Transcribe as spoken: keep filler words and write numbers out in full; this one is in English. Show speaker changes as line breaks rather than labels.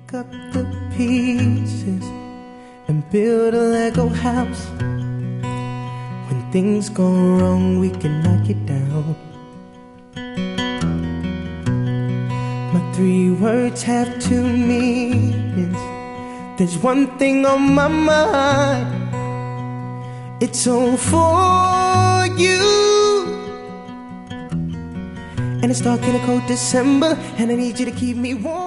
pick up the pieces and build a Lego house. When things go wrong, we can knock it down. My three words have two meanings. There's one thing on my mind. It's all for you. And it's dark in a cold December, and I need you to keep me warm.